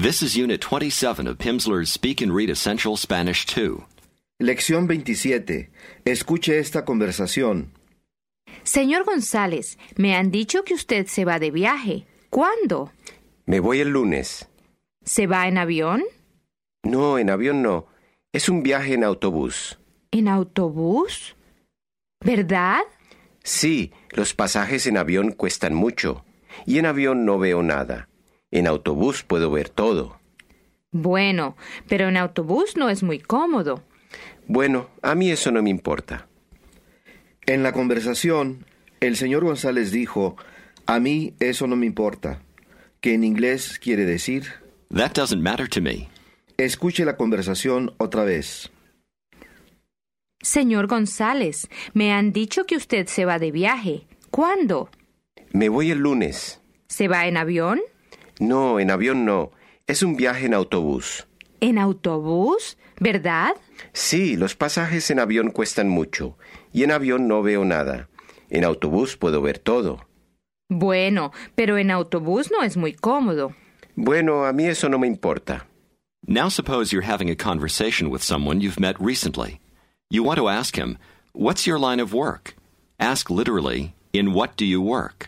This is Unit 27 of Pimsleur's Speak and Read Essential Spanish 2. Lección 27. Escuche esta conversación. Señor González, me han dicho que usted se va de viaje. ¿Cuándo? Me voy el lunes. ¿Se va en avión? No, en avión no. Es un viaje en autobús. ¿En autobús? ¿Verdad? Sí, los pasajes en avión cuestan mucho. Y en avión no veo nada. En autobús puedo ver todo. Bueno, pero en autobús no es muy cómodo. Bueno, a mí eso no me importa. En la conversación, el señor González dijo, a mí eso no me importa, que en inglés quiere decir, That doesn't matter to me. escuche la conversación otra vez. Señor González, me han dicho que usted se va de viaje. ¿Cuándo? Me voy el lunes. ¿Se va en avión? No, en avión no. Es un viaje en autobús. ¿En autobús? ¿Verdad? Sí, los pasajes en avión cuestan mucho. Y en avión no veo nada. En autobús puedo ver todo. Bueno, pero en autobús no es muy cómodo. Bueno, a mí eso no me importa. Now suppose you're having a conversation with someone you've met recently. You want to ask him, what's your line of work? Ask literally, in what do you work?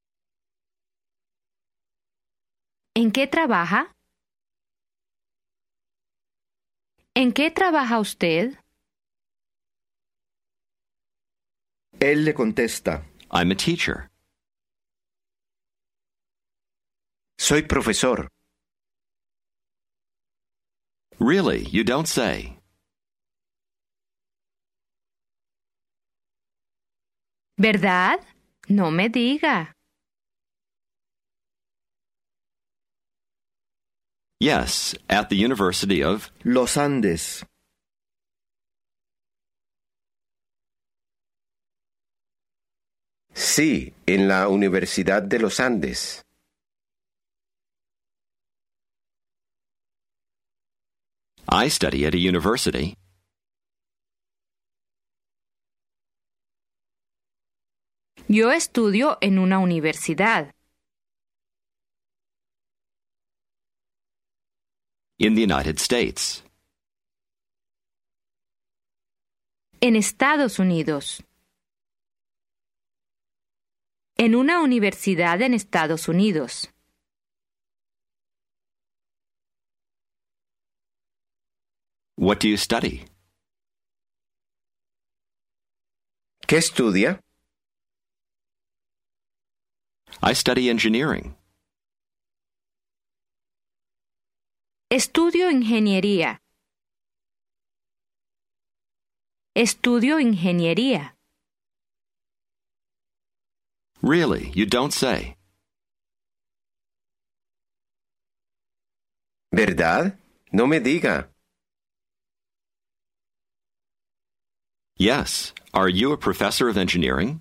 ¿En qué trabaja? ¿En qué trabaja usted? Él le contesta, I'm a teacher. Soy profesor. Really, you don't say. ¿Verdad? No me diga. Yes, at the University of... Los Andes. Sí, en la Universidad de los Andes. I study at a university. Yo estudio en una universidad. In the United States. En Estados Unidos. En una universidad en Estados Unidos. What do you study? ¿Qué estudia? I study engineering. Estudio ingeniería. Estudio ingeniería. Really, you don't say. ¿Verdad? No me diga. Yes. Are you a professor of engineering?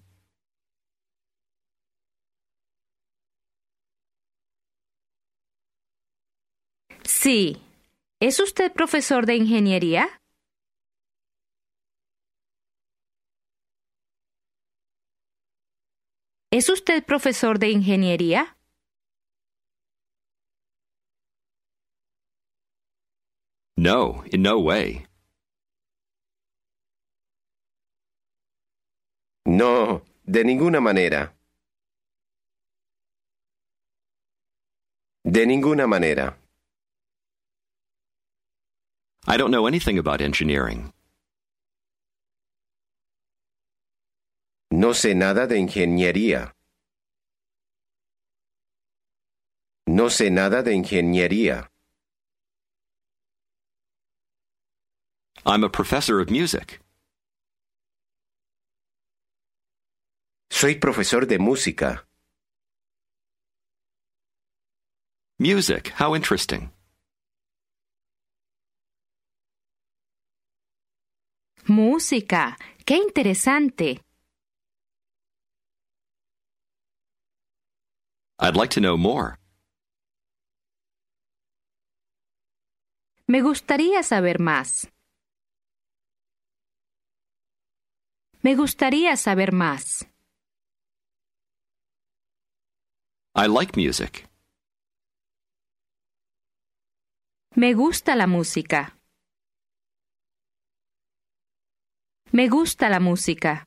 Sí. ¿Es usted profesor de ingeniería? ¿Es usted profesor de ingeniería? No, in no way. No, de ninguna manera. De ninguna manera. I don't know anything about engineering. No sé nada de ingeniería. No sé nada de ingeniería. I'm a professor of music. Soy profesor de música. Music, how interesting. Música. ¡Qué interesante! I'd like to know more. Me gustaría saber más. Me gustaría saber más. I like music. Me gusta la música. Me gusta la música.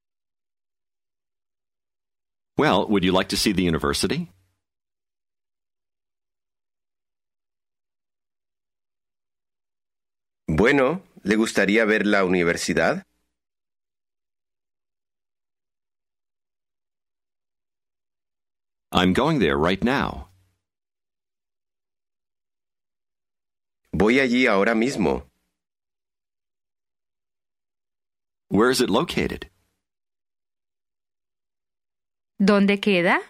Well, would you like to see the university? Bueno, ¿le gustaría ver la universidad? I'm going there right now. Voy allí ahora mismo. Where is it located? ¿Dónde queda?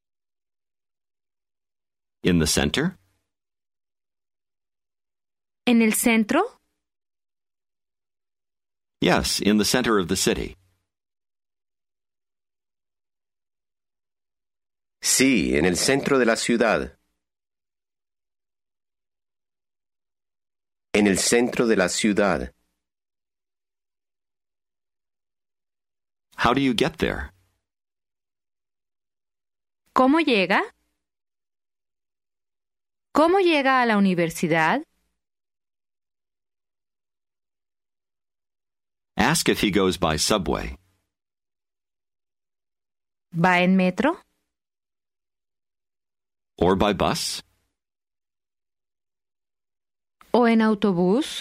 In the center? ¿En el centro? Yes, in the center of the city. Sí, en el centro de la ciudad. En el centro de la ciudad. How do you get there? ¿Cómo llega? ¿Cómo llega a la universidad? Ask if he goes by subway. ¿Va en metro? Or by bus? ¿O en autobús?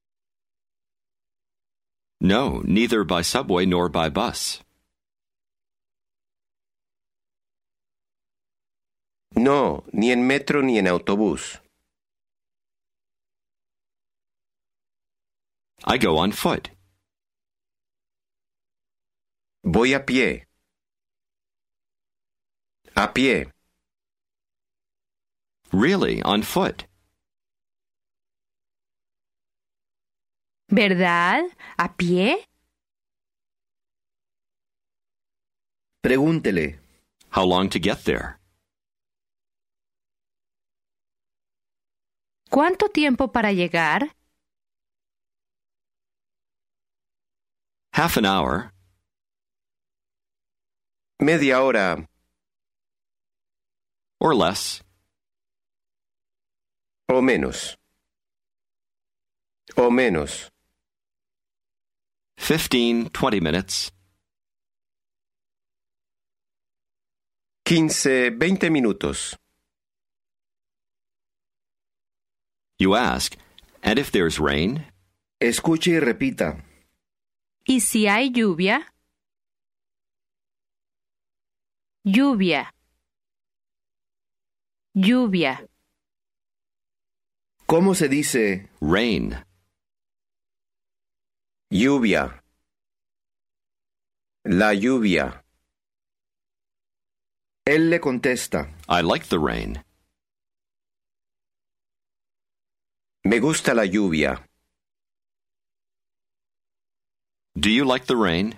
No, neither by subway nor by bus. No, ni en metro ni en autobús. I go on foot. Voy a pie. A pie. Really, on foot. ¿Verdad? ¿A pie? Pregúntele. How long to get there? ¿Cuánto tiempo para llegar? Half an hour. Media hora. Or less. O menos. O menos. 15, 20 minutes. 15, 20 minutos. You ask, and if there's rain? Escuche y repita. ¿Y si hay lluvia? Lluvia. Lluvia. ¿Cómo se dice? Rain. Lluvia. La lluvia. Él le contesta. I like the rain. Me gusta la lluvia. Do you like the rain?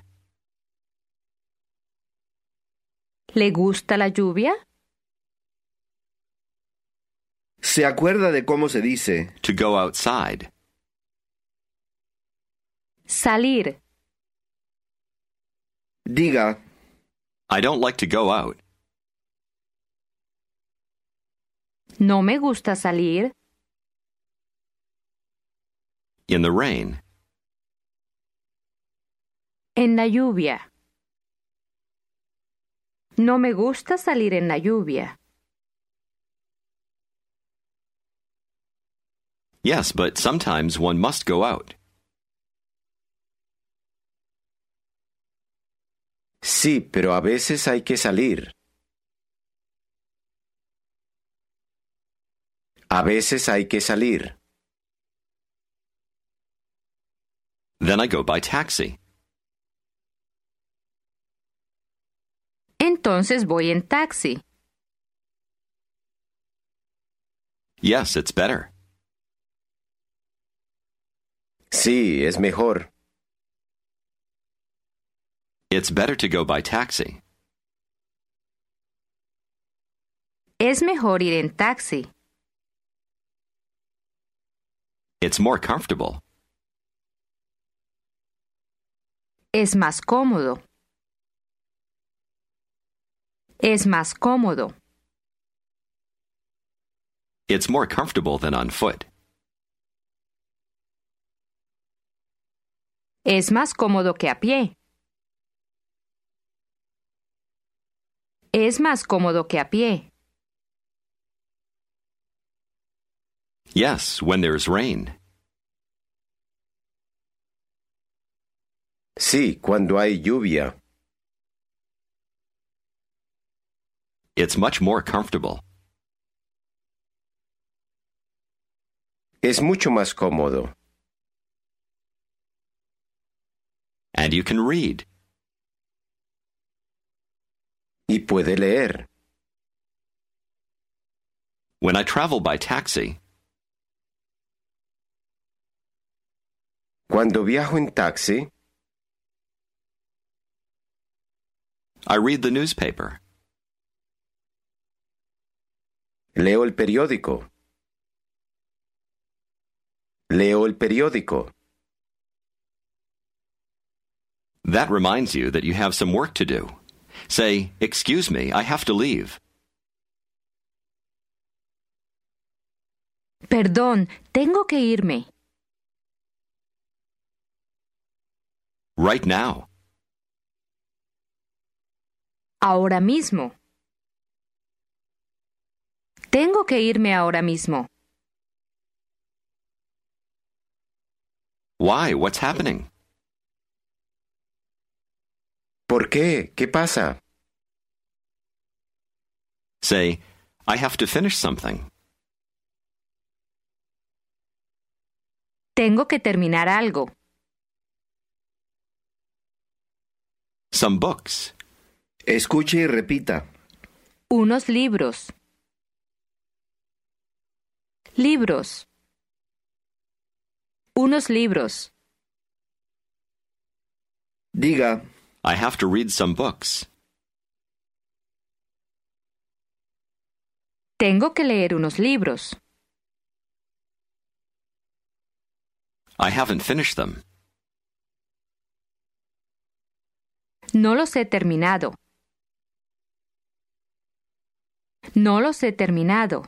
¿Le gusta la lluvia? ¿Se acuerda de cómo se dice? To go outside. Salir. Diga, I don't like to go out. No me gusta salir. In the rain. En la lluvia. No me gusta salir en la lluvia. Yes, but sometimes one must go out. Sí, pero a veces hay que salir. A veces hay que salir. Then I go by taxi. Entonces voy en taxi. Yes, it's better. Sí, es mejor. It's better to go by taxi. Es mejor ir en taxi. It's more comfortable. Es más cómodo. Es más cómodo. It's more comfortable than on foot. Es más cómodo que a pie. Es más cómodo que a pie. Yes, when there's rain. Sí, cuando hay lluvia. It's much more comfortable. Es mucho más cómodo. And you can read. Y puede leer. When I travel by taxi, Cuando viajo en taxi, I read the newspaper. leo el periódico. Leo el periódico. That reminds you that you have some work to do. Say, "Excuse me, I have to leave." Perdón, tengo que irme. Right now. Ahora mismo. Tengo que irme ahora mismo. Why? What's happening? ¿Por qué? ¿Qué pasa? Say, "I have to finish something." Tengo que terminar algo. Some books. Escuche y repita. Unos libros. Libros. Unos libros. Diga, I have to read some books. Tengo que leer unos libros. I haven't finished them. No los he terminado. No los he terminado.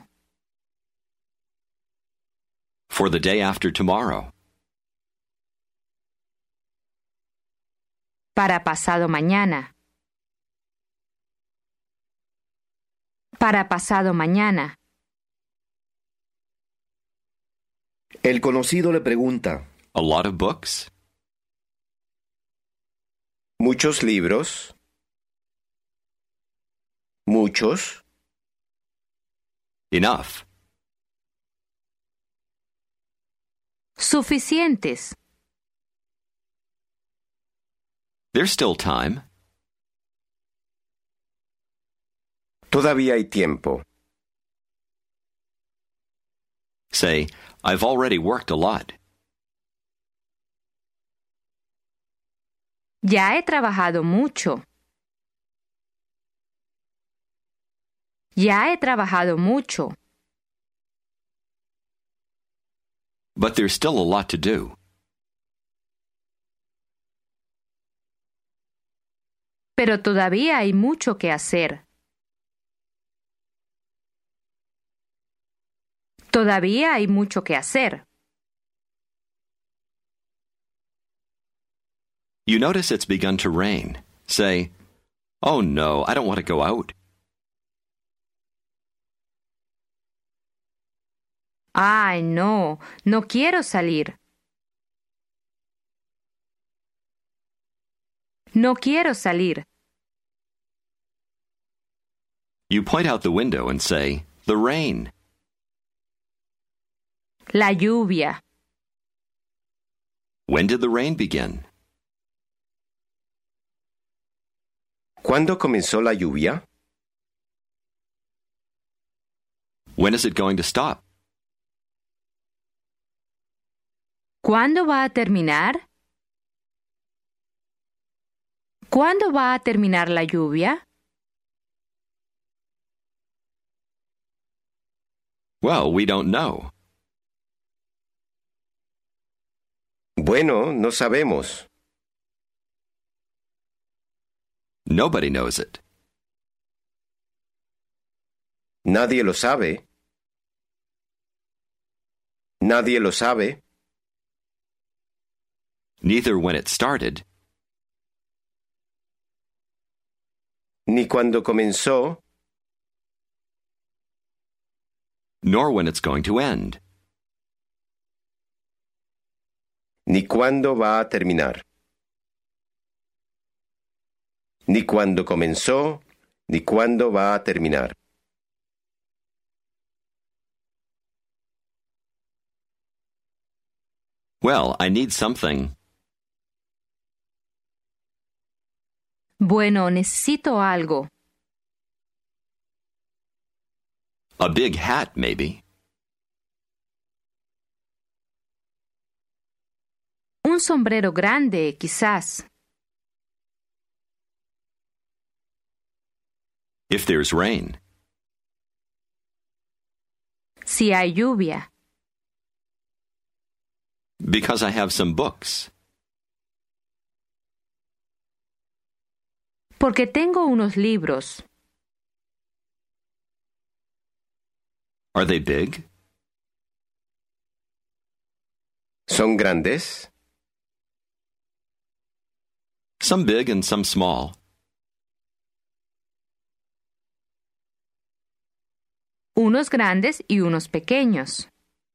For the day after tomorrow. Para pasado mañana. Para pasado mañana. el conocido le pregunta. A lot of books? Muchos libros. Muchos. Enough. Suficientes. There's still time. Todavía hay tiempo. Say, I've already worked a lot. Ya he trabajado mucho. Ya he trabajado mucho. But there's still a lot to do. Pero todavía hay mucho que hacer. Todavía hay mucho que hacer. You notice it's begun to rain. Say, oh no, I don't want to go out. Ay, no, no quiero salir. No quiero salir. You point out the window and say, the rain. La lluvia. When did the rain begin? ¿Cuándo comenzó la lluvia? When is it going to stop? ¿Cuándo va a terminar? ¿Cuándo va a terminar la lluvia? Well, we don't know. Bueno, no sabemos. Nobody knows it. Nadie lo sabe. Nadie lo sabe. neither when it started, ni cuando comenzó, nor when it's going to end. ni cuándo va a terminar. Ni cuándo comenzó, ni cuándo va a terminar. Well, I need something. Bueno, necesito algo. A big hat, maybe. Un sombrero grande, quizás. If there's rain. Si hay lluvia. Because I have some books. Porque tengo unos libros. Are they big? ¿Son grandes? Some big and some small. Unos grandes y unos pequeños.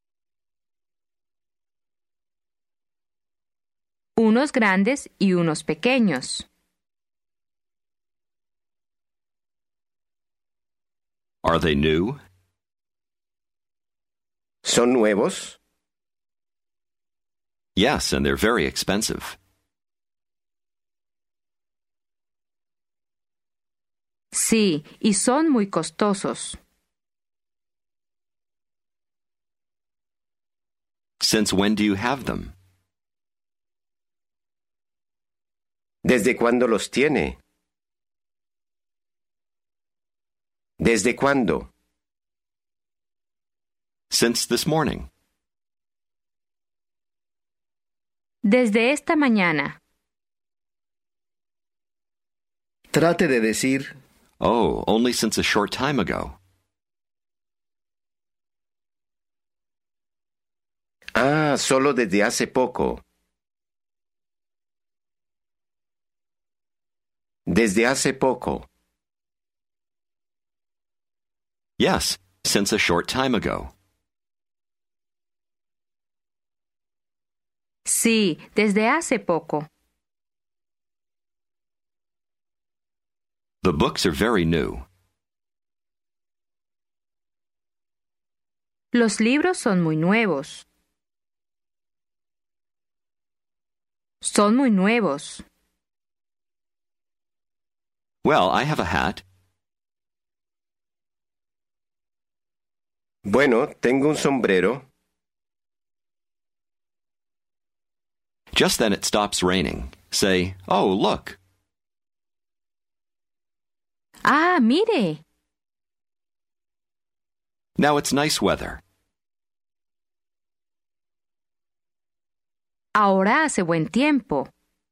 Unos grandes y unos pequeños. Are they new? ¿Son nuevos? Yes, and they're very expensive. Sí, y son muy costosos. Since when do you have them? ¿Desde cuándo los tiene? ¿Desde cuándo? Since this morning. Desde esta mañana. Trate de decir, Oh, only since a short time ago. Ah, solo desde hace poco. Desde hace poco. Yes, since a short time ago. Sí, desde hace poco. The books are very new. Los libros son muy nuevos. Son muy nuevos. Well, I have a hat. Bueno, tengo un sombrero. Just then it stops raining. Say, oh, look. Ah, mire. Now it's nice weather. Ahora hace buen tiempo.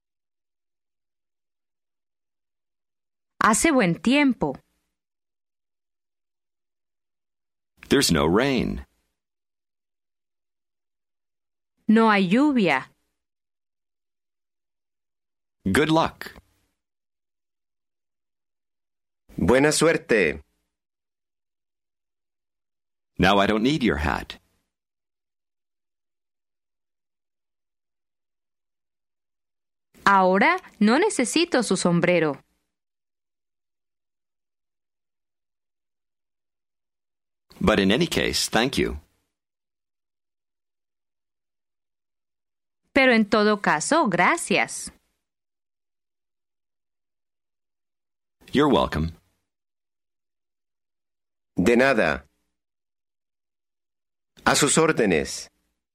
Hace buen tiempo. There's no rain. No hay lluvia. Good luck. Buena suerte. Now I don't need your hat. Ahora no necesito su sombrero. But in any case, thank you. Pero en todo caso, gracias. You're welcome. De nada. A sus órdenes.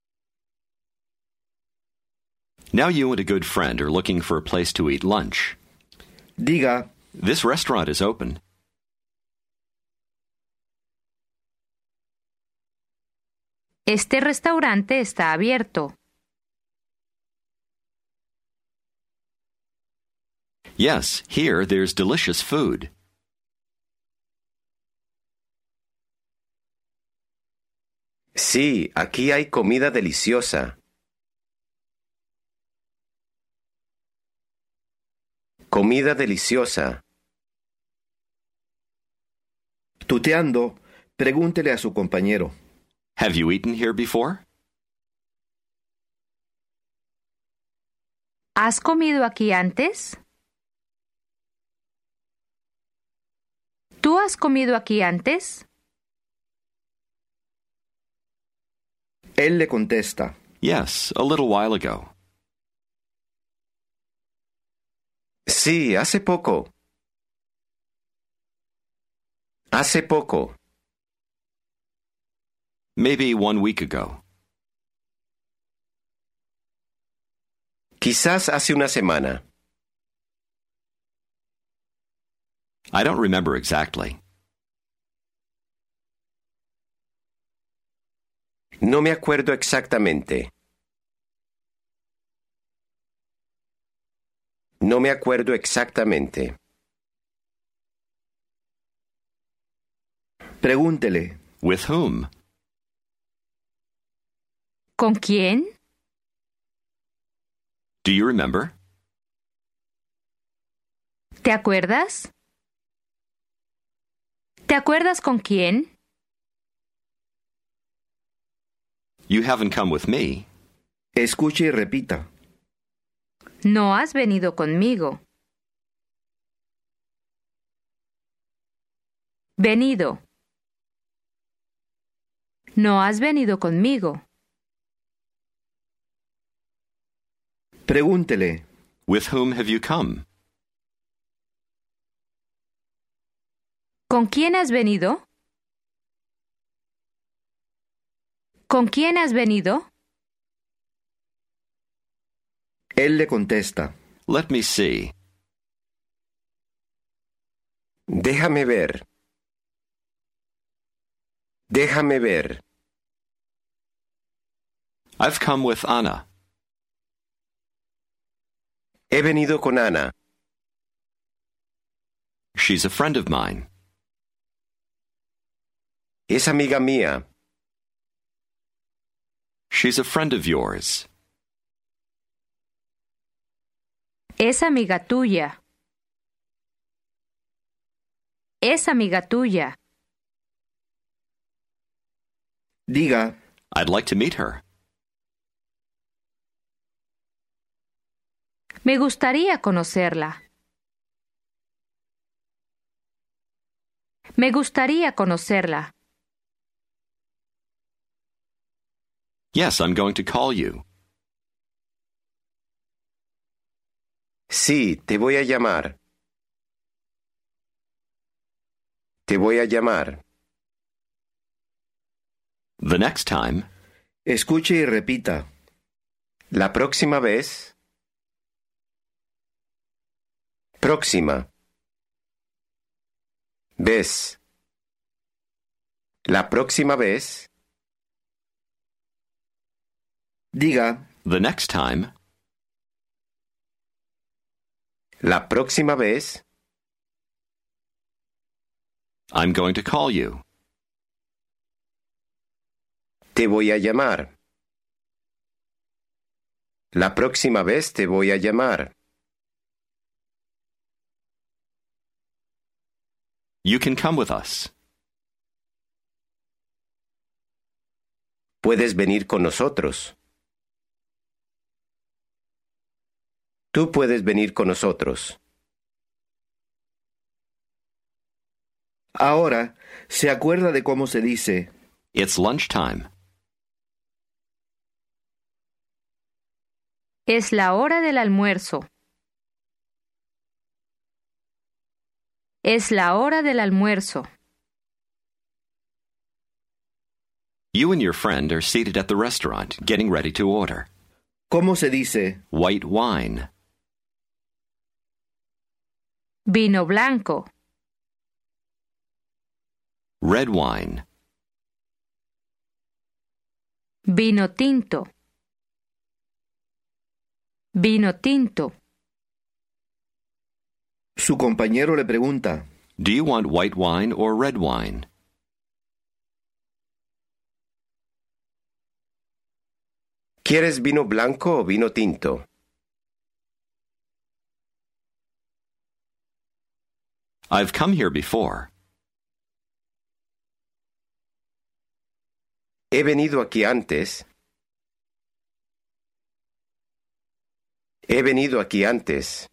Now you and a good friend are looking for a place to eat lunch. diga, This restaurant is open. Este restaurante está abierto. Yes, here there's delicious food. Sí, aquí hay comida deliciosa. Comida deliciosa. Tuteando, pregúntele a su compañero. Have you eaten here before? ¿Has comido aquí antes? ¿Tú has comido aquí antes? Él le contesta. Yes, a little while ago. Sí, hace poco. Hace poco. Maybe 1 week ago. Quizás hace una semana. I don't remember exactly. No me acuerdo exactamente. No me acuerdo exactamente. Pregúntele. With whom? ¿Con quién? Do you remember? ¿Te acuerdas? ¿Te acuerdas con quién? You haven't come with me. Escuche y repita. No has venido conmigo. Venido. No has venido conmigo. Pregúntele. With whom have you come? ¿Con quién has venido? ¿Con quién has venido? Él le contesta. Let me see. Déjame ver. Déjame ver. I've come with Anna. He venido con Ana. She's a friend of mine. Es amiga mía. She's a friend of yours. Es amiga tuya. Es amiga tuya. Diga. I'd like to meet her. Me gustaría conocerla. Me gustaría conocerla. Yes, I'm going to call you. Sí, te voy a llamar. Te voy a llamar. The next time. Escuche y repita. La próxima vez. Próxima. Vez. La próxima vez. Diga. The next time. La próxima vez. I'm going to call you. Te voy a llamar. La próxima vez te voy a llamar. You can come with us. Puedes venir con nosotros. Tú puedes venir con nosotros. Ahora, ¿se acuerda de cómo se dice? It's lunchtime. Es la hora del almuerzo. Es la hora del almuerzo. You and your friend are seated at the restaurant, getting ready to order. ¿Cómo se dice? White wine. Vino blanco. Red wine. Vino tinto. Vino tinto. Su compañero le pregunta. Do you want white wine or red wine? ¿Quieres vino blanco o vino tinto? I've come here before. He venido aquí antes. He venido aquí antes.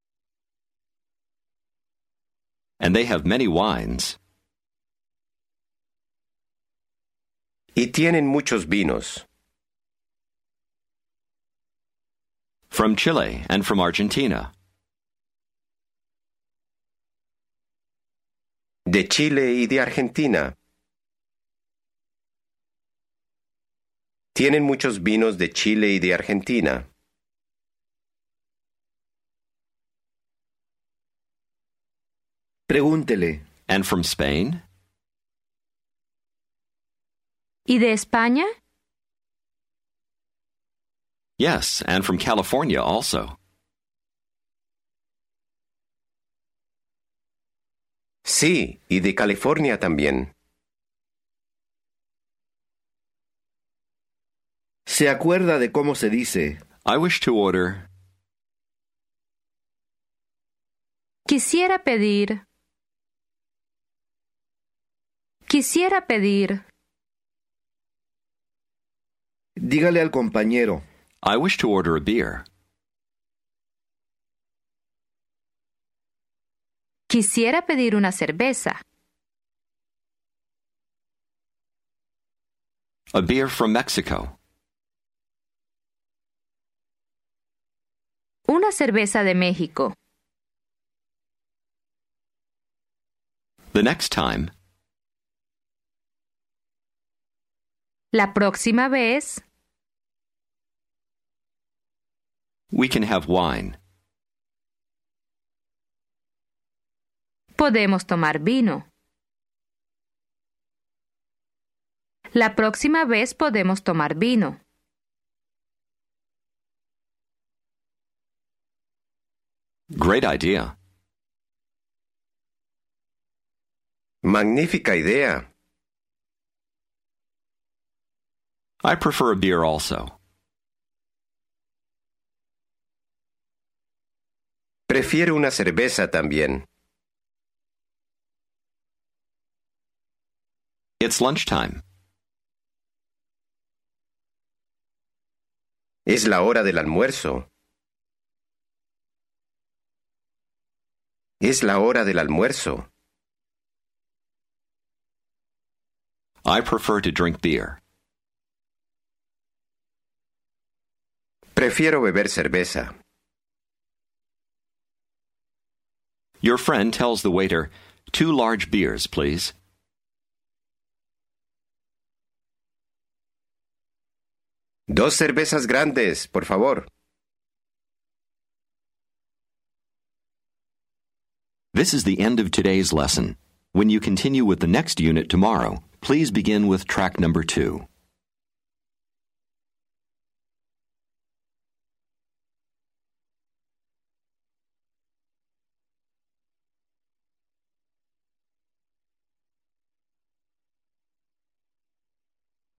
And they have many wines. Y tienen muchos vinos. From Chile and from Argentina. De Chile y de Argentina. Tienen muchos vinos de Chile y de Argentina. Pregúntele. And from Spain? ¿Y de España? Yes, and from California also. Sí, y de California también. ¿Se acuerda de cómo se dice? I wish to order. Quisiera pedir. Quisiera pedir. Dígale al compañero. I wish to order a beer. Quisiera pedir una cerveza. A beer from Mexico. Una cerveza de México. The next time. La próxima vez. We can have wine. Podemos tomar vino. La próxima vez podemos tomar vino. Great idea. Magnífica idea. I prefer a beer also. Prefiero una cerveza también. It's lunchtime. Es la hora del almuerzo. Es la hora del almuerzo. I prefer to drink beer. Prefiero beber cerveza. Your friend tells the waiter, 2 large beers, please. Dos cervezas grandes, por favor. This is the end of today's lesson. When you continue with the next unit tomorrow, please begin with track number 2.